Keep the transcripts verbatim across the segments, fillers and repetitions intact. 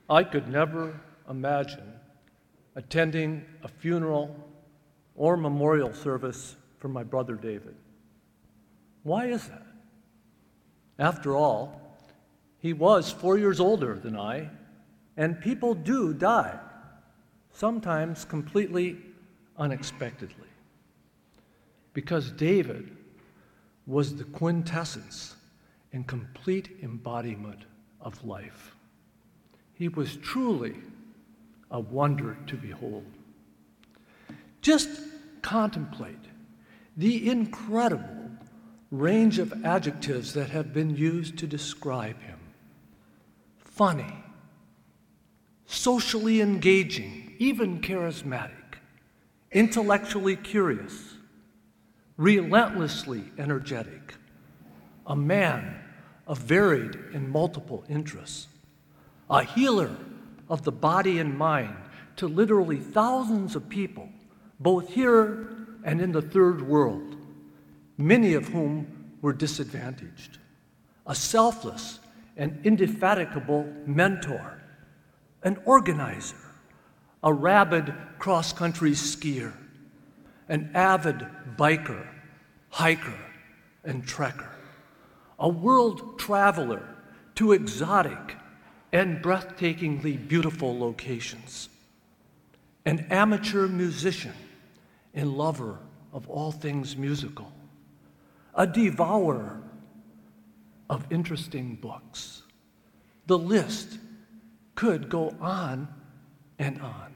I could never imagine attending a funeral or memorial service for my brother David. Why is that? After all, he was four years older than I, and people do die, sometimes completely unexpectedly. Because David was the quintessence and complete embodiment of life. He was truly a wonder to behold. Just contemplate the incredible range of adjectives that have been used to describe him. Funny, socially engaging, even charismatic, intellectually curious, relentlessly energetic, a man of varied and multiple interests, a healer of the body and mind to literally thousands of people, both here and in the third world, many of whom were disadvantaged, a selfless and indefatigable mentor, an organizer, a rabid cross-country skier, an avid biker, hiker, and trekker, a world traveler to exotic and breathtakingly beautiful locations, an amateur musician and lover of all things musical, a devourer of interesting books. The list could go on and on.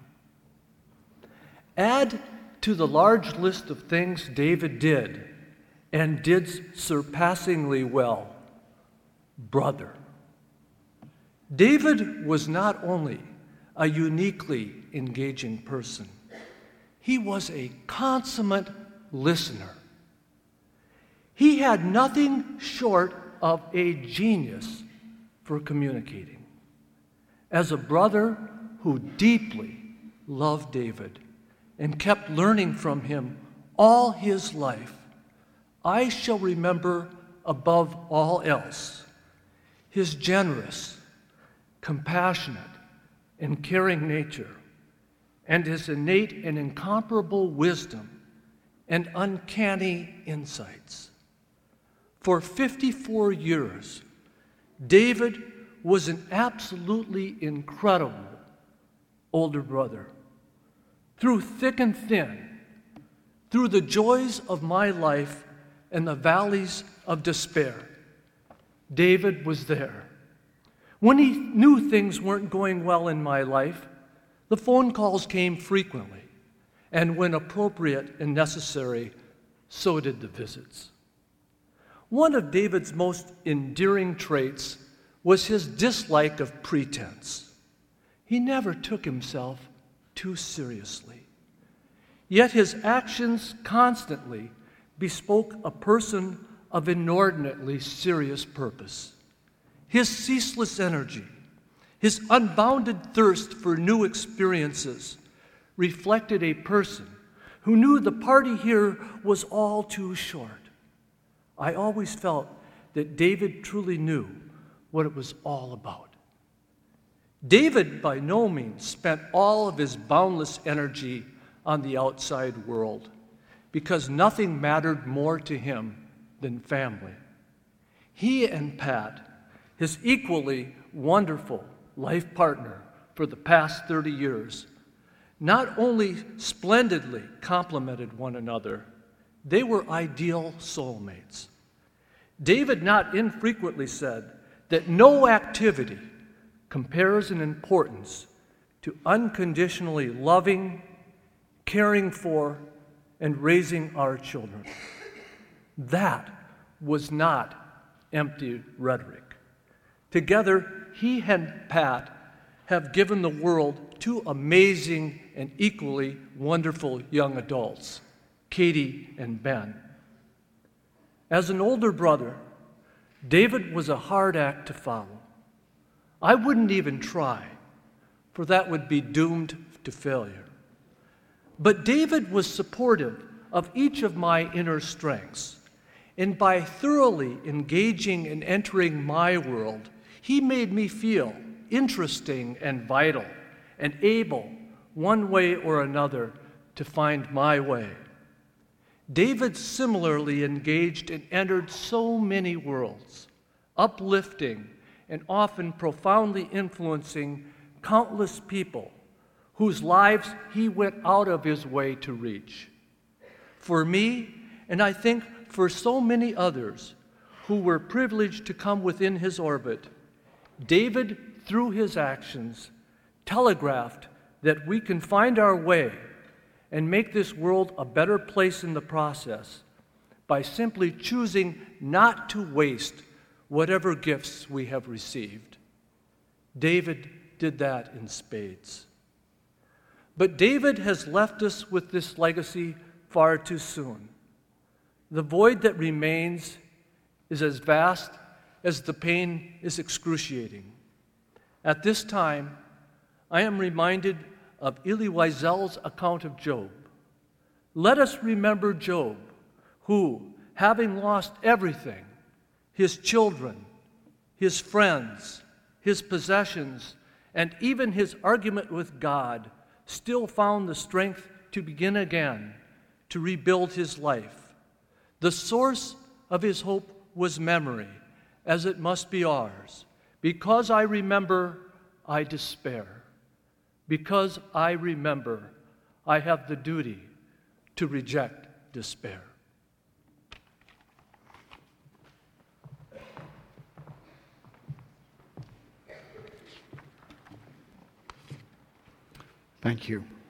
Add to the large list of things David did, and did surpassingly well, brother. David was not only a uniquely engaging person, he was a consummate listener. He had nothing short of a genius for communicating. As a brother who deeply loved David and kept learning from him all his life, I shall remember above all else his generous, compassionate, and caring nature, and his innate and incomparable wisdom and uncanny insights. For fifty-four years, David was an absolutely incredible older brother. Through thick and thin, through the joys of my life and the valleys of despair, David was there. When he knew things weren't going well in my life, the phone calls came frequently, and when appropriate and necessary, so did the visits. One of David's most endearing traits was his dislike of pretense. He never took himself too seriously. Yet his actions constantly bespoke a person of inordinately serious purpose. His ceaseless energy, his unbounded thirst for new experiences reflected a person who knew the party here was all too short. I always felt that David truly knew what it was all about. David by no means spent all of his boundless energy on the outside world, because nothing mattered more to him than family. He and Pat, his equally wonderful life partner for the past thirty years, not only splendidly complemented one another, they were ideal soulmates. David not infrequently said that no activity compares in importance to unconditionally loving, caring for, and raising our children. That was not empty rhetoric. Together, he and Pat have given the world two amazing and equally wonderful young adults, Katie and Ben. As an older brother, David was a hard act to follow. I wouldn't even try, for that would be doomed to failure. But David was supportive of each of my inner strengths, and by thoroughly engaging and entering my world, he made me feel interesting and vital and able, one way or another, to find my way. David similarly engaged and entered so many worlds, uplifting and often profoundly influencing countless people whose lives he went out of his way to reach. For me, and I think for so many others who were privileged to come within his orbit, David, through his actions, telegraphed that we can find our way and make this world a better place in the process by simply choosing not to waste whatever gifts we have received. David did that in spades. But David has left us with this legacy far too soon. The void that remains is as vast as the pain is excruciating. At this time, I am reminded of Elie Wiesel's account of Job. Let us remember Job, who, having lost everything, his children, his friends, his possessions, and even his argument with God, still found the strength to begin again, to rebuild his life. The source of his hope was memory, as it must be ours. Because I remember, I despair. Because I remember, I have the duty to reject despair. Thank you.